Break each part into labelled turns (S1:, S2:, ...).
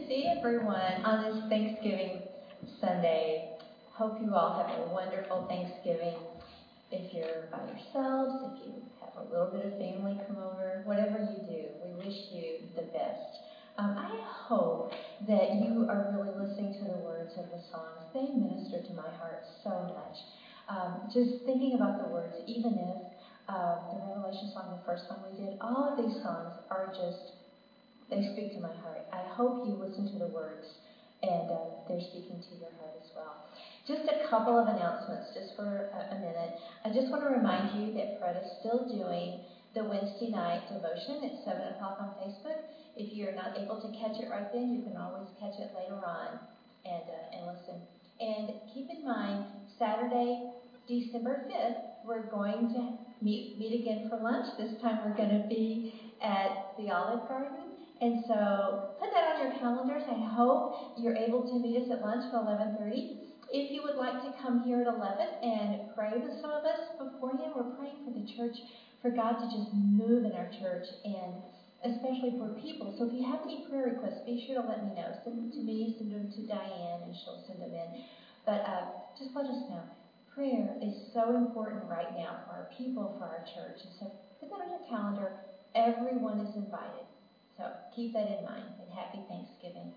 S1: see everyone on this Thanksgiving Sunday. Hope you all have a wonderful Thanksgiving. If you're by yourselves, if you have a little bit of family come over, whatever you do, we wish you the best. I hope that you are really listening to the words of the songs. They minister to my heart so much. Just thinking about the words, even if the Revelation song, the first one we did, all of these songs are just, they speak to my heart. I hope you listen to the words and they're speaking to your heart as well. Just a couple of announcements, just for a minute. I just want to remind you that Fred is still doing the Wednesday night devotion at 7 o'clock on Facebook. If you're not able to catch it right then, you can always catch it later on and listen. And keep in mind, Saturday, December 5th, we're going to meet again for lunch. This time we're going to be at the Olive Garden. And so put that on your calendars. I hope you're able to meet us at lunch at 11:30. If you would like to come here at 11 and pray with some of us beforehand, we're praying for the church, for God to just move in our church, and especially for people. So if you have any prayer requests, be sure to let me know. Send them to me, send them to Diane, and she'll send them in. But just let us know. Prayer is so important right now for our people, for our church. And so put that on your calendar. Everyone is invited. So keep that in mind, and happy Thanksgiving.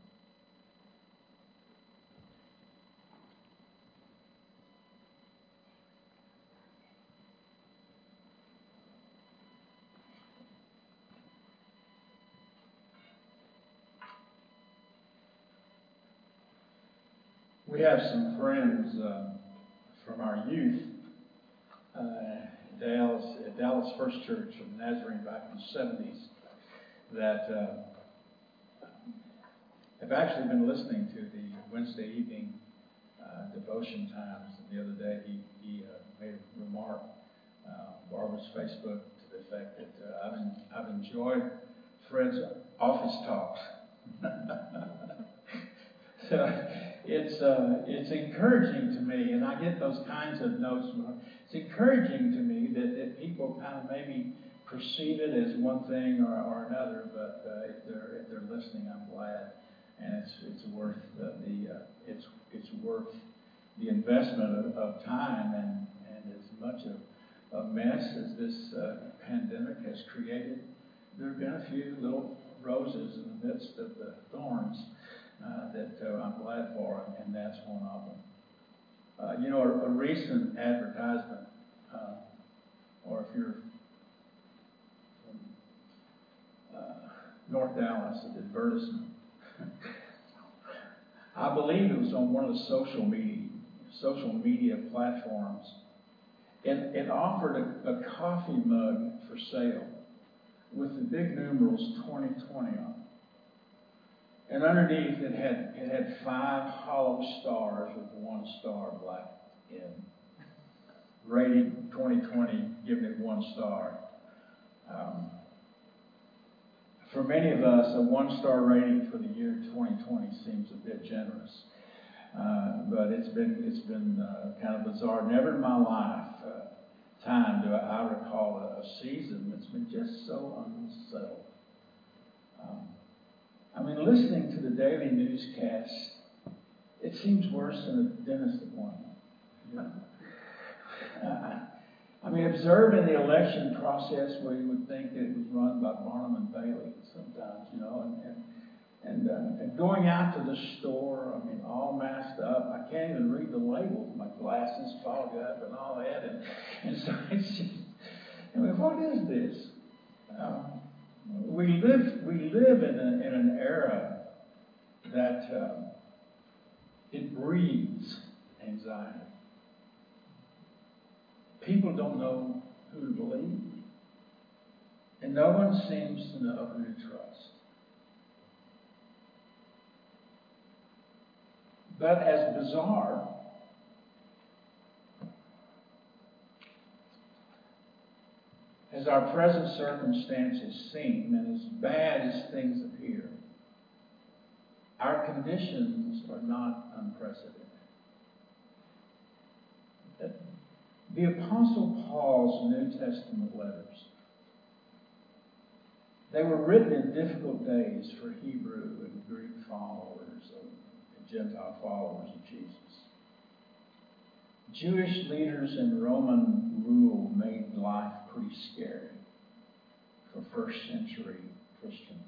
S2: We have some friends from our youth at Dallas First Church of Nazarene back in the 70s that have actually been listening to the Wednesday evening devotion times. And the other day he made a remark on Barbara's Facebook to the effect that I've enjoyed Fred's office talks. So it's encouraging to me, and I get those kinds of notes. It's encouraging to me that people kind of maybe perceive it as one thing or another, but if they're listening, I'm glad, and it's worth it's worth the investment of time, and as much of a mess as this pandemic has created, there have been a few little roses in the midst of the thorns that I'm glad for, and that's one of them. A recent advertisement, or if you're from North Dallas, an advertisement. I believe it was on one of the social media platforms. It offered a coffee mug for sale with the big numerals 2020 on it. And underneath it had 5 hollow stars with 1 star black in. Rating 2020, giving it 1 star. For many of us, a 1-star rating for the year 2020 seems a bit generous. But it's been kind of bizarre. Never in my lifetime do I recall a season that's been just so unsettled. Listening to the daily newscast, it seems worse than a dentist appointment. Observing the election process where you would think that it was run by Barnum and Bailey sometimes, and going out to the store, all masked up. I can't even read the labels. My glasses fog up and all that, and so it's just, what is this? We live in an era that it breeds anxiety. People don't know who to believe, and no one seems to know who to trust. But as bizarre as our present circumstances seem, and as bad as things appear, our conditions are not unprecedented. The Apostle Paul's New Testament letters, they were written in difficult days for Hebrew and Greek followers, Gentile followers of Jesus. Jewish leaders and Roman rule made life pretty scary for first century Christians.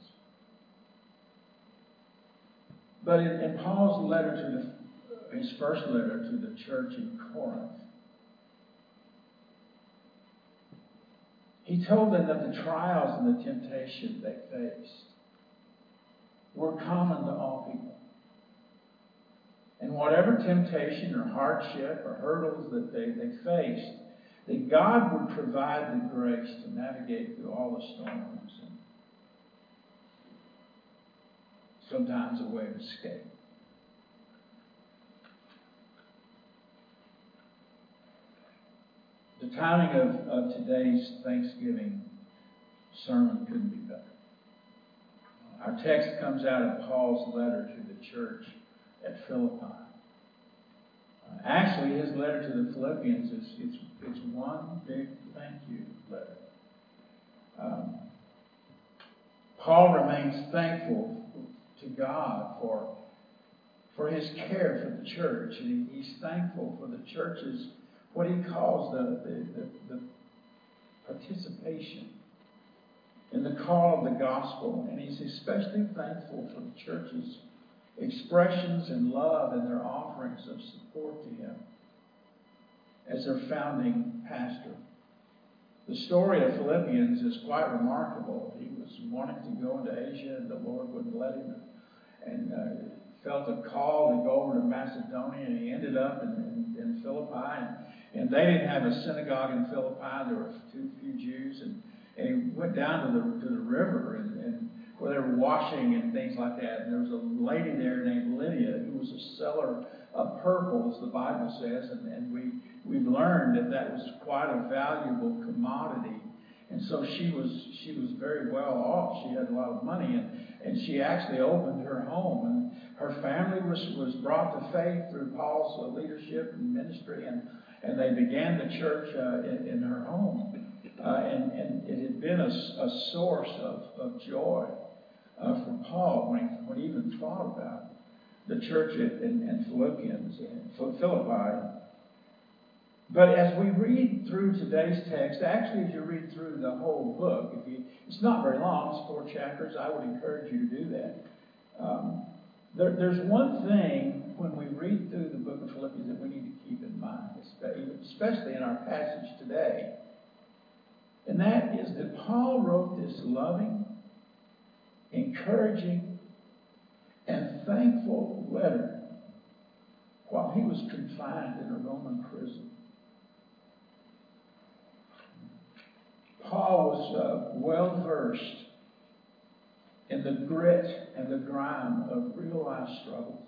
S2: But in Paul's letter his first letter to the church in Corinth, he told them that the trials and the temptation they faced were common to all people. And whatever temptation or hardship or hurdles that they faced, that God would provide the grace to navigate through all the storms and sometimes a way of escape. The timing of today's Thanksgiving sermon couldn't be better. Our text comes out of Paul's letter to the church at Philippi. Actually, his letter to the Philippians it's one big thank you letter. Paul remains thankful to God for his care for the church, and he's thankful for the church's what he calls the participation in the call of the gospel, and he's especially thankful for the church's expressions and love and their offerings of support to him as their founding pastor. The story of Philippians is quite remarkable. He was wanting to go into Asia, and the Lord wouldn't let him, and felt a call to go over to Macedonia, and he ended up in Philippi, and they didn't have a synagogue in Philippi. There were too few Jews, and he went down to the river and where they were washing and things like that. And there was a lady there named Lydia who was a seller of purple, as the Bible says, and we've learned that was quite a valuable commodity. And so she was very well off. She had a lot of money, and she actually opened her home, and her family was brought to faith through Paul's leadership and ministry, and they began the church in her home. And it had been a source of joy for Paul when he even thought about the church in Philippians and Philippi. But as we read through today's text, actually as you read through the whole book, it's not very long, it's 4 chapters, I would encourage you to do that. There's one thing when we read through the book of Philippians that we need to keep in mind, especially in our passage today. And that is that Paul wrote this loving, encouraging, and thankful letter while he was confined in a Roman prison. Paul was well versed in the grit and the grime of real life struggles.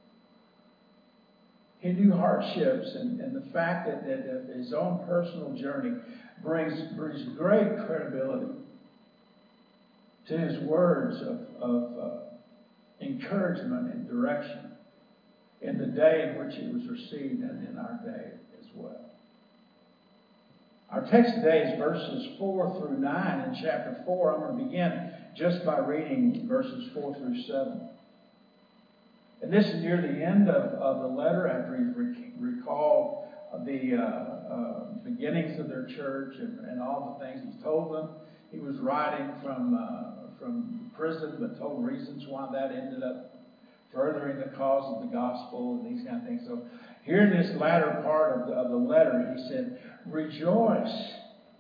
S2: He knew hardships and the fact that his own personal journey brings great credibility to his words of encouragement and direction in the day in which it was received and in our day as well. Our text today is verses 4 through 9 in chapter 4. I'm going to begin just by reading verses 4 through 7. And this is near the end of the letter after he's recalled the beginnings of their church and all the things he's told them. He was writing from prison, but told reasons why that ended up furthering the cause of the gospel and these kind of things. So here in this latter part of the letter, he said, "Rejoice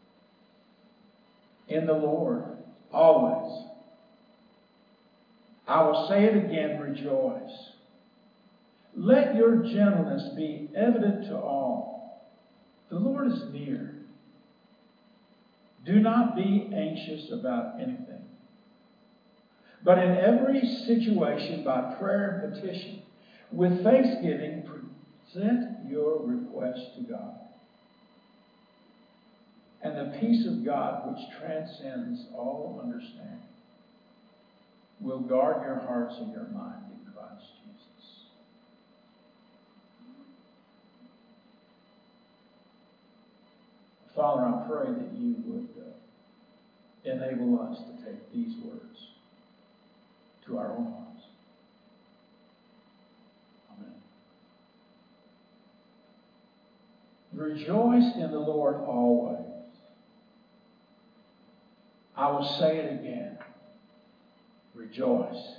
S2: in the Lord always. I will say it again, rejoice. Let your gentleness be evident to all. The Lord is near. Do not be anxious about anything, but in every situation, by prayer and petition, with thanksgiving, present your request to God. And the peace of God, which transcends all understanding, will guard your hearts and your mind in Christ Jesus." Father, I pray that you would enable us to take these words to our own hearts. Rejoice in the Lord always. I will say it again. Rejoice.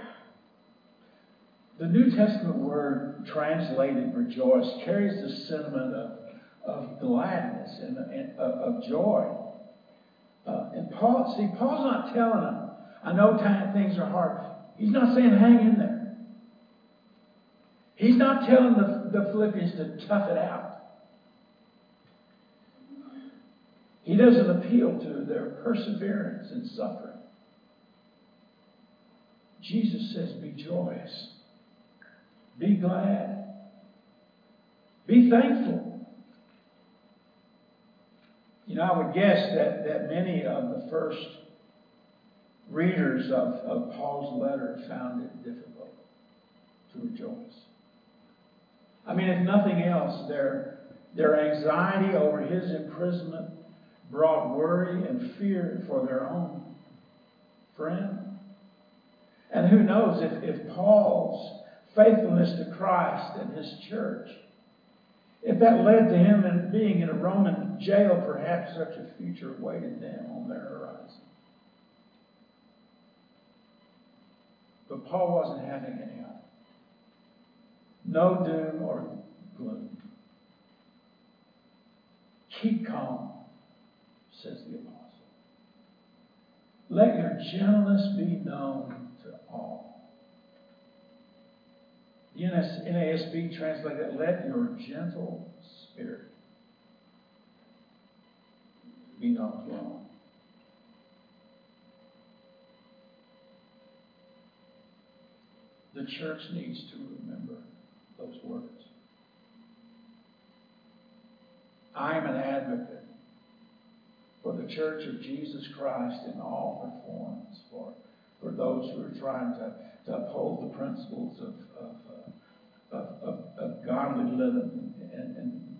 S2: The New Testament word translated rejoice carries the sentiment of gladness and of joy. And Paul's not telling them, I know things are hard. He's not saying hang in there. He's not telling the Philippians to tough it out. He doesn't appeal to their perseverance in suffering. Jesus says, be joyous. Be glad. Be thankful. You know, I would guess that many of the first readers of Paul's letter found it difficult to rejoice. I mean, if nothing else, their anxiety over his imprisonment brought worry and fear for their own friend. And who knows if Paul's faithfulness to Christ and his church, if that led to him in being in a Roman jail, perhaps such a future awaited them on their horizon. But Paul wasn't having any of it. No doom or gloom. Keep calm, says the apostle. Let your gentleness be known to all. The NASB translated, let your gentle spirit be known to all. The church needs to remember those words. I am an advocate for the Church of Jesus Christ in all her forms, for those who are trying to uphold the principles of godly living and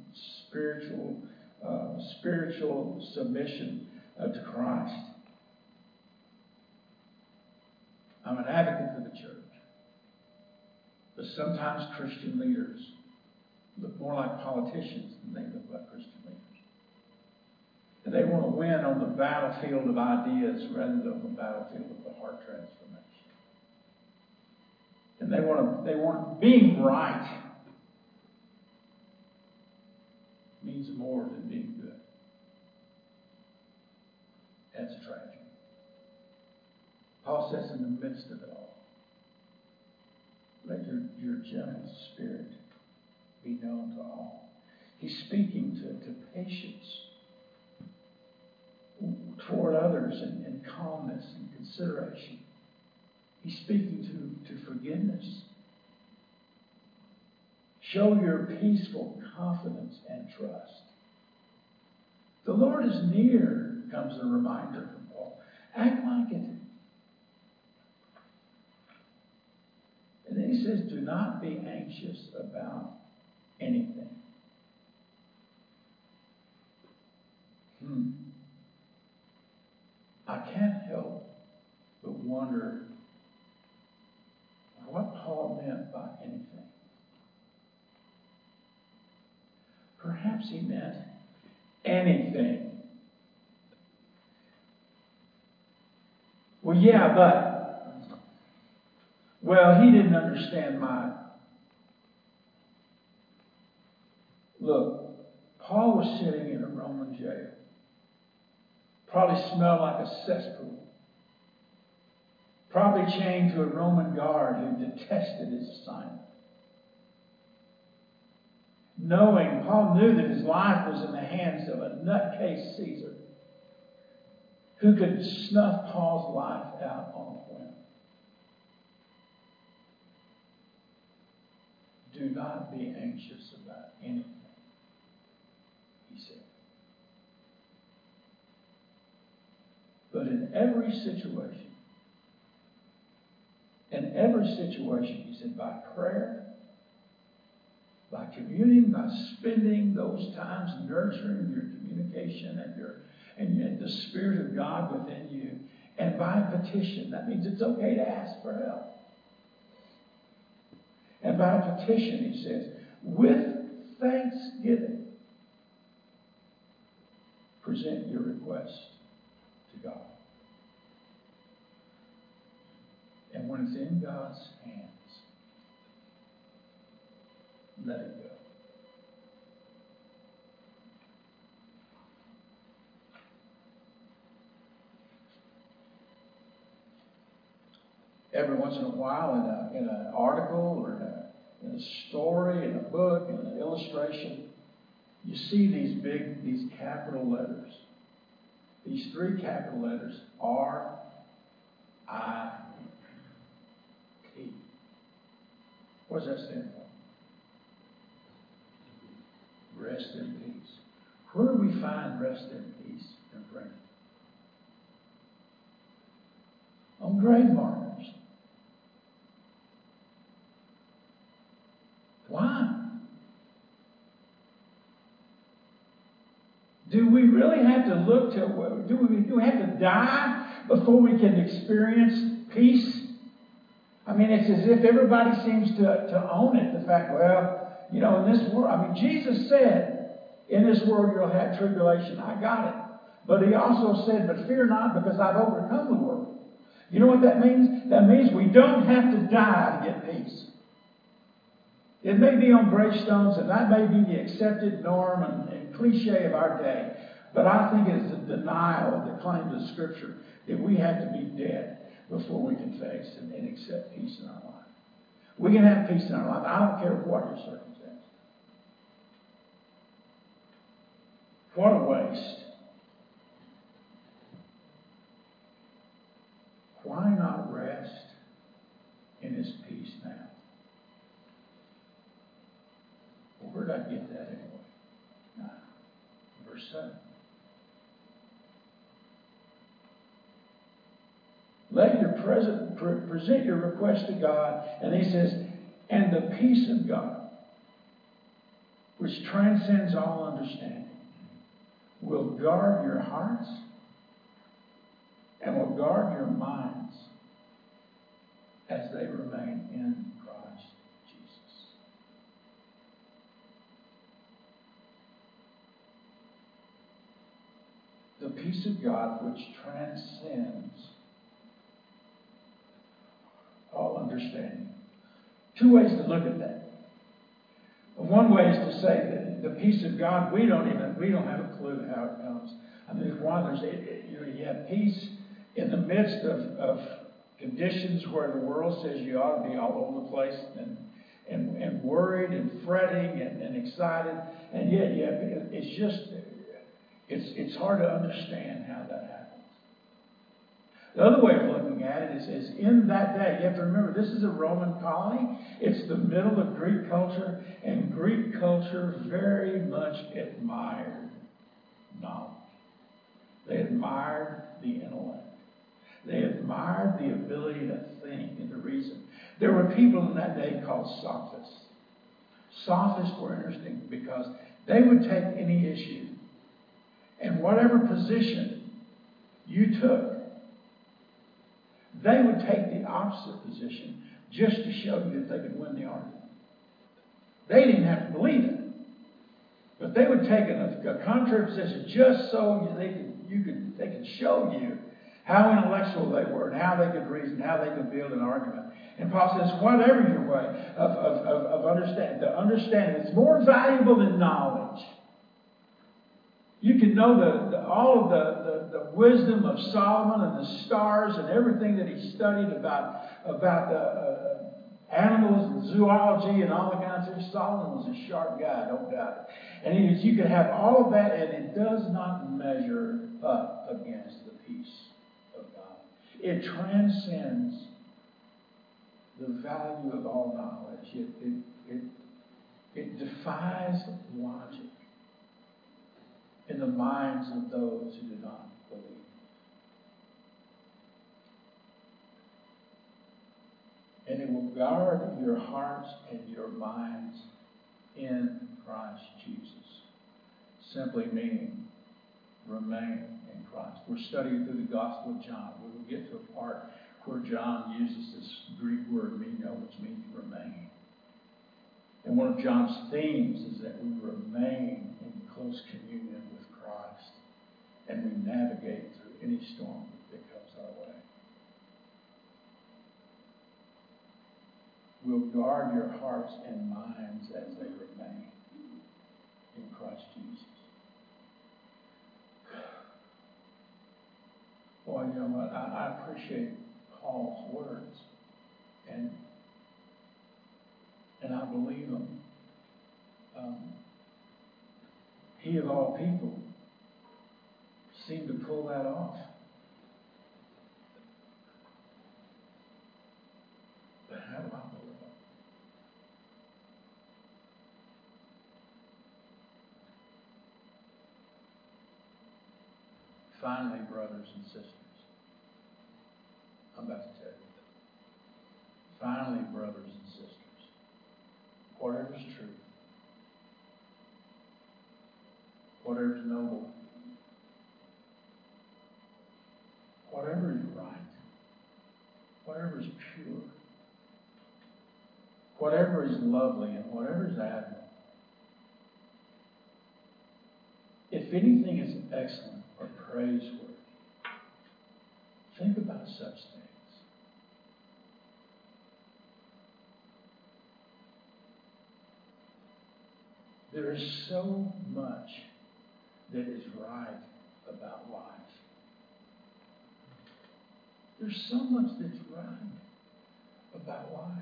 S2: spiritual submission to Christ. I'm an advocate for the church. But sometimes Christian leaders look more like politicians than they look like Christian leaders. And they want to win on the battlefield of ideas rather than on the battlefield of the heart transformation. And they want being right means more than being good. That's a tragedy. Paul says in the midst of it all, let your gentle spirit be known to all. He's speaking to patience toward others and calmness and consideration. He's speaking to forgiveness. Show your peaceful confidence and trust. The Lord is near, comes a reminder from Paul. Act like it. And then he says, do not be anxious about anything. I can't help but wonder what Paul meant by anything. Perhaps he meant anything. Well, yeah, but, well, he didn't understand my. Look, Paul was sitting in a Roman jail. Probably smelled like a cesspool. Probably chained to a Roman guard who detested his assignment. Paul knew that his life was in the hands of a nutcase Caesar who could snuff Paul's life out on a whim. Do not be anxious about anything, he said. But in every situation, he said, by prayer, by communing, by spending those times nurturing your communication and the Spirit of God within you, and by petition. That means it's okay to ask for help. And by petition, he says, with thanksgiving, present your request to God. And when it's in God's hands, let it go. Every once in a while, in an article or in a story, in a book, in an illustration, you see these capital letters. These 3 capital letters, R-I-T. What does that stand for? Rest in peace. Where do we find rest in peace and freedom? On grave markers. Why? Do we really have to look to, do we have to die before we can experience peace? I mean, it's as if everybody seems to own it. The fact, well, in this world, Jesus said, in this world you'll have tribulation. I got it. But he also said, but fear not, because I've overcome the world. You know what that means? That means we don't have to die to get peace. It may be on gravestones, and that may be the accepted norm and cliche of our day. But I think it's a denial of the claims of Scripture that we have to be dead before we can face and accept peace in our life. We can have peace in our life. I don't care what your circumstance. What a waste. Why not rest in His peace now? Well, where did I get that anyway? Verse 7. Let your present your request to God, and he says, and the peace of God, which transcends all understanding, will guard your hearts and will guard your minds as they remain in Christ Jesus. The peace of God which transcends all understanding. 2 ways to look at that. One way is to say that the peace of God, we don't have a clue how it comes. You have peace in the midst of conditions where the world says you ought to be all over the place and worried and fretting and excited, and yet it's hard to understand how that happens. The other way of looking at it is in that day, you have to remember, this is a Roman colony. It's the middle of Greek culture, and Greek culture very much admired knowledge. They admired the intellect. They admired the ability to think and to reason. There were people in that day called sophists. Sophists were interesting because they would take any issue, and whatever position you took, they would take the opposite position just to show you that they could win the argument. They didn't have to believe it, but they would take a contrary position just so they could show you how intellectual they were and how they could reason, how they could build an argument. And Paul says, whatever your way of understanding, the understanding is more valuable than knowledge. You can know all of the wisdom of Solomon and the stars and everything that he studied about the animals and zoology and all the kinds of things. Solomon was a sharp guy, don't doubt it. And you can have all of that, and it does not measure up against the peace of God. It transcends the value of all knowledge. It defies logic in the minds of those who do not believe. And it will guard your hearts and your minds in Christ Jesus. Simply meaning, remain in Christ. We're studying through the Gospel of John. We will get to a part where John uses this Greek word, meno, which means remain. And one of John's themes is that we remain in close communion with Christ and we navigate through any storm that comes our way. We'll guard your hearts and minds as they remain in Christ Jesus. Boy, you know what? I appreciate Paul's words, and I believe them. He of all people seemed to pull that off. But how do I pull it off? Finally, brothers and sisters, I'm about to tell you. Finally, brothers and sisters, whatever is true, whatever is noble, whatever is right, whatever is pure, whatever is lovely, and whatever is admirable, if anything is excellent or praiseworthy, think about such things. There is so much that is right about life. There's so much that's right about life.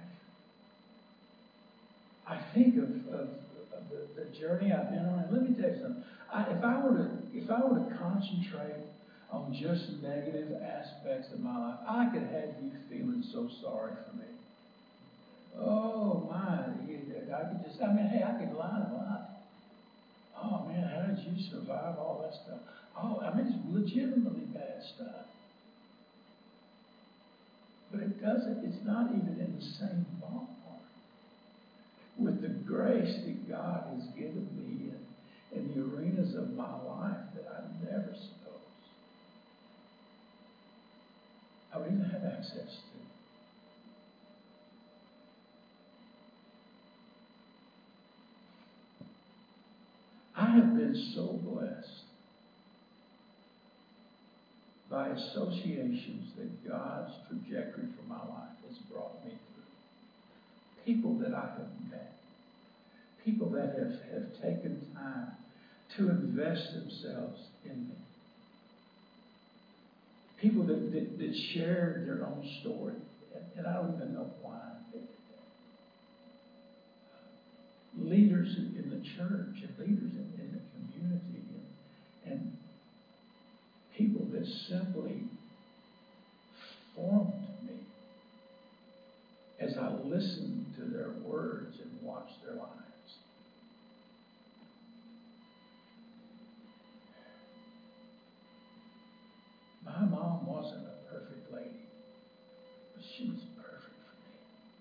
S2: I think of the journey I've been on, and let me tell you something. If I were to concentrate on just negative aspects of my life, I could have you feeling so sorry for me. Oh my, I could line them up. Oh man, how did you survive all that stuff? Oh, it's legitimately bad stuff. But it's not even in the same ballpark with the grace that God has given me in the arenas of my life that I never supposed I would even have access to. I have been so blessed by associations that God's trajectory for my life has brought me through. People that I have met. People that have taken time to invest themselves in me. People that shared their own story. And I don't even know why they did that. Leaders in the church and leaders in the community and people that simply formed me as I listened to their words and watched their lives. My mom wasn't a perfect lady, but she was perfect for me.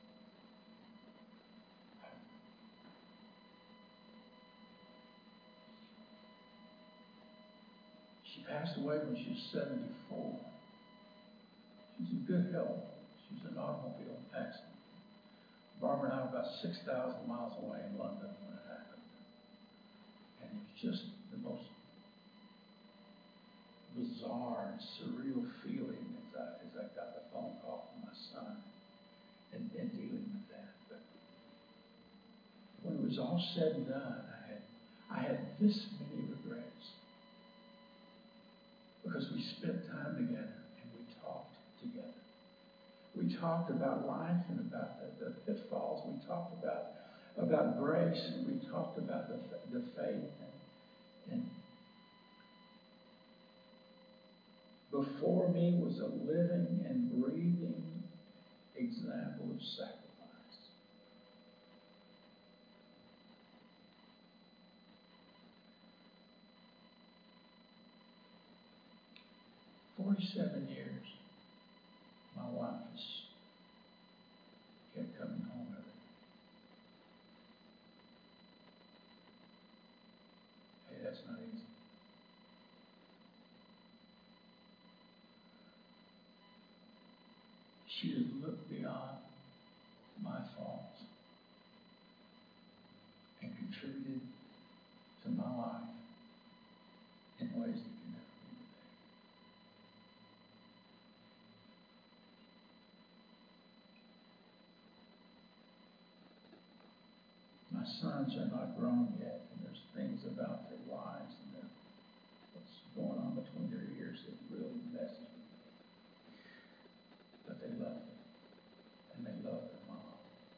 S2: She passed away when she was 74. She was in good health. She was in an automobile accident. Barbara and I were about 6,000 miles away in London when it happened. And it was just the most bizarre and surreal feeling as I got the phone call from my son and dealing with that. But when it was all said and done, I had this many regrets. Because we spent time together and we talked together. We talked about life and about the pitfalls. We talked about grace, and we talked about the faith. And before me was a living and breathing example of sacrifice. 47 years, my wife has kept coming home every day. Hey, that's not easy. She has looked beyond my faults and contributed to my life in ways that can never be sons are not grown yet, and there's things about their lives and what's going on between their ears that really messes with me. But they love me, and they love their mom.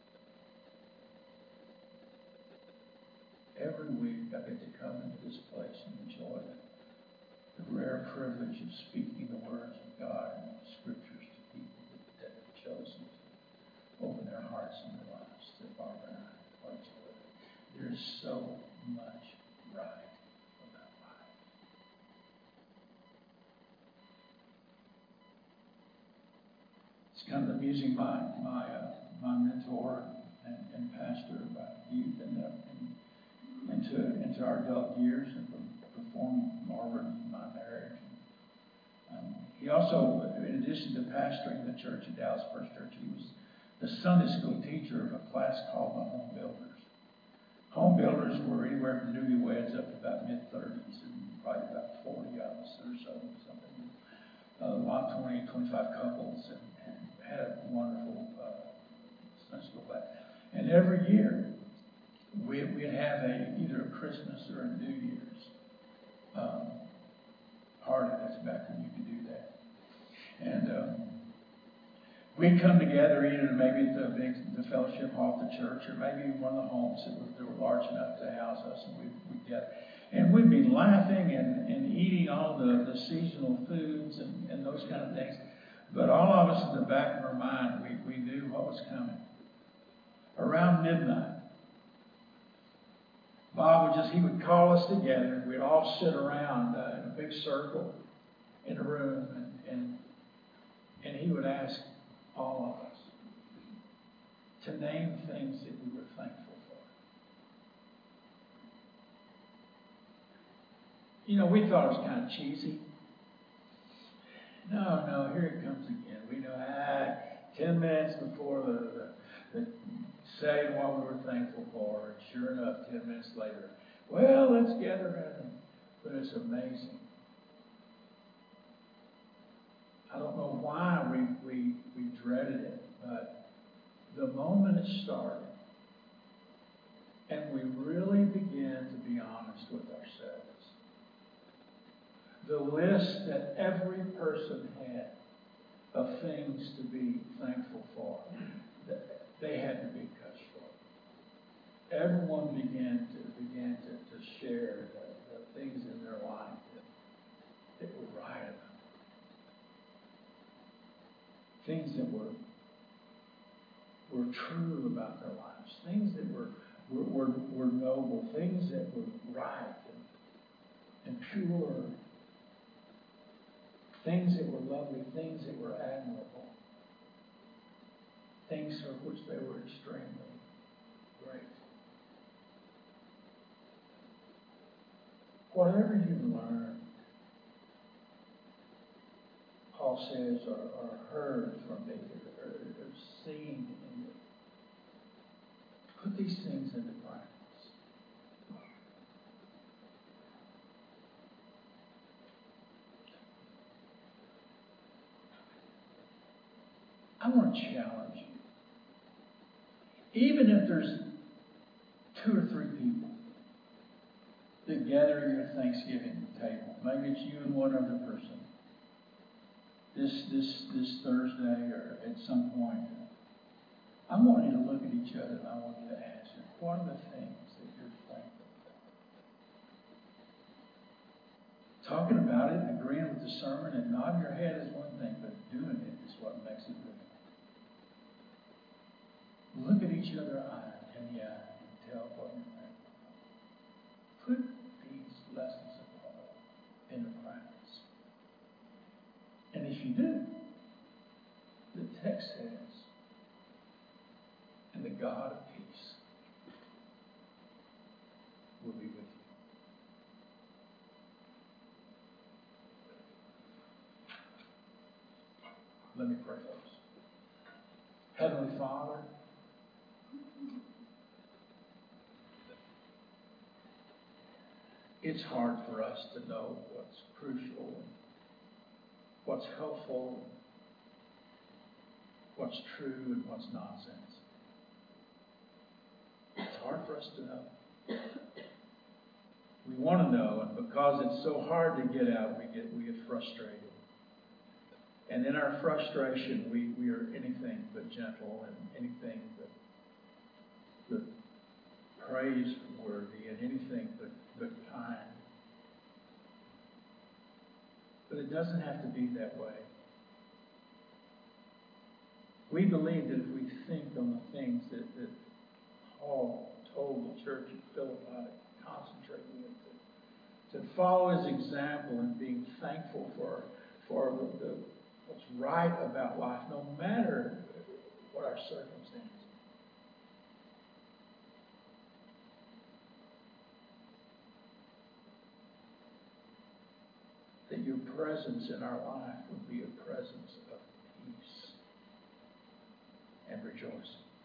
S2: Every week I get to come into this place and enjoy the rare privilege of speaking the words of God and the Scriptures to people that have chosen to open their hearts and their lives to Barbara and I. There's so much right about life. It's kind of amusing. My mentor and pastor about youth and into our adult years and performed Barbara in my marriage. He also, in addition to pastoring the church at Dallas First Church, he was the Sunday school teacher of a class called the Home Builders. Home builders were anywhere from newlyweds up to about mid-30s, and probably about 40 of us or so, something. About 20, 25 couples, and had a wonderful Sunday school class. And every year, we'd have either a Christmas or a New Year's party. That's back when you could do that. And we'd come together either maybe at the fellowship hall at the church, or maybe one of the homes that were large enough to house us, and we'd get, and we'd be laughing and eating all the seasonal foods and those kind of things. But all of us in the back of our mind, we knew what was coming. Around midnight, Bob would call us together. We'd all sit around in a big circle in a room, and he would ask all of us to name things that we were thankful for. You know, we thought it was kind of cheesy. No, here it comes again. We know, 10 minutes before the say what we were thankful for, and sure enough, 10 minutes later, well, let's gather around. But it's amazing. I don't know why we dreaded it, but the moment it started, and we really began to be honest with ourselves, the list that every person had of things to be thankful for, they had to be cut short. Everyone began to share the things in their life that were right about them. Things that were true about their lives, things that were noble, things that were right and pure, things that were lovely, things that were admirable, things for which they were extremely grateful. Whatever you learned, Paul says, or heard from me, or seen in me, put these things into practice. I want to challenge you. Even if there's 2 or 3 people that gather at your Thanksgiving table, maybe it's you and one other person, this Thursday or at some point, I want you to look at each other and I want you to ask, what are the things that you're thankful for? Talking about it and agreeing with the sermon and nodding your head is one thing, but doing it is what makes it real. Look at each other in the eye and tell what you're thankful for. Put these lessons of Paul into practice. And if you do, the text says, and the God of peace will be with you. Let me pray, folks. Heavenly Father, it's hard for us to know what's crucial and what's helpful, and what's true and what's nonsense. It's hard hard for us to know. We want to know, and because it's so hard to get out, we get frustrated. And in our frustration, we are anything but gentle and anything but praiseworthy and anything but kind. But it doesn't have to be that way. We believe that if we think on the things that Paul told the church at Philippi to concentrate on, to follow his example and being thankful for what's right about life, no matter what our circumstances. That your presence in our life would be a presence of peace and rejoicing.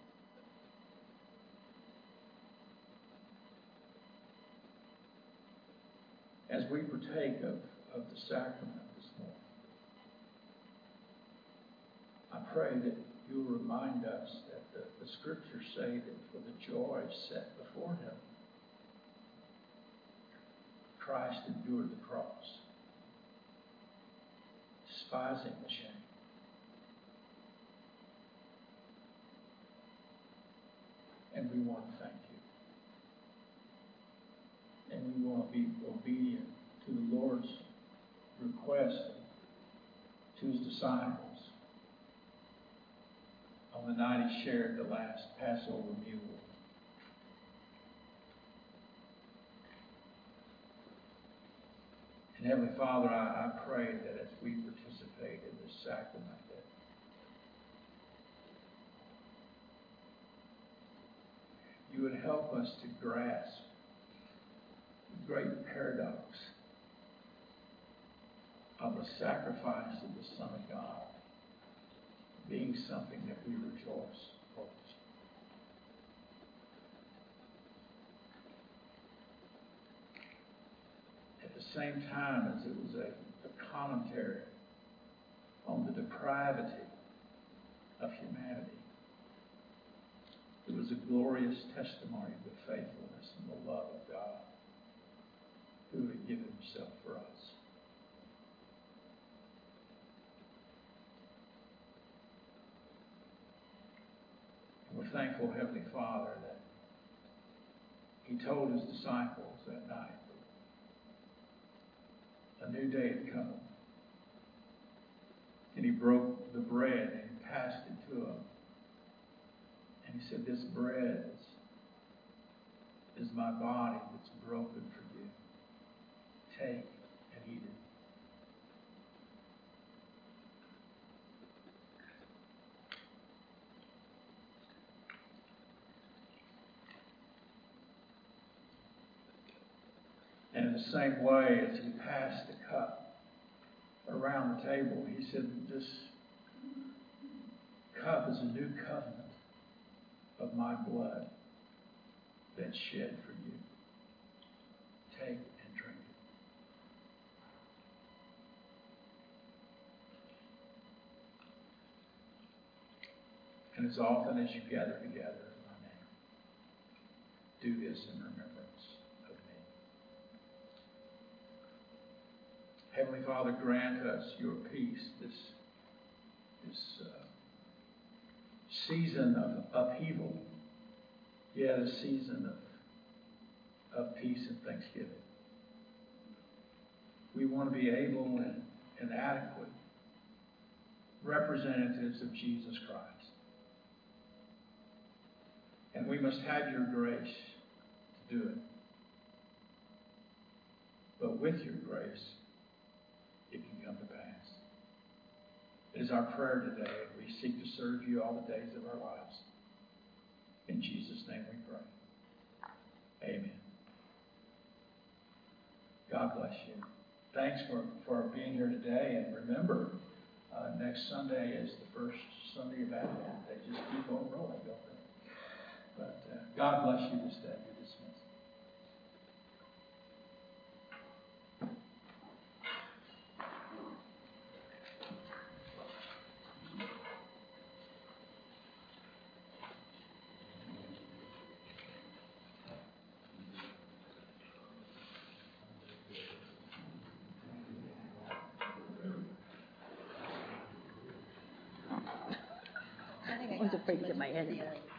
S2: As we partake of the sacrament this morning, I pray that you'll remind us that the Scriptures say that for the joy set before him, Christ endured the cross, despising the shame. And we want to thank you. And we want to be obedient to the Lord's request to his disciples on the night he shared the last Passover meal. And Heavenly Father, I pray that as we participate in this sacrament, that you would help us to grasp the great paradox of the sacrifice of the Son of God being something that we rejoice over. At the same time as it was a commentary on the depravity of humanity, it was a glorious testimony of the faithfulness and the love of God, who had given himself for us. And we're thankful, Heavenly Father, that he told his disciples that night that a new day had come. And he broke the bread and he passed it to them. And he said, this bread is my body that's broken for you. Take and eat it. And in the same way, as he passed the cup around the table, he said, this cup is a new covenant of my blood that's shed for you. Take and drink it. And as often as you gather together in my name, do this in remembrance of me. Heavenly Father, grant us your peace this season of upheaval, yet a season of peace and thanksgiving. We want to be able and adequate representatives of Jesus Christ. And we must have your grace to do it. But with your grace, it can come to pass. It is our prayer today, and we seek to serve you all the days of our lives. In Jesus' name we pray. Amen. God bless you. Thanks for being here today. And remember, next Sunday is the first Sunday of Advent. They just keep on rolling, don't they? But God bless you this day. You're dismissed.
S3: was afraid to get my head in there.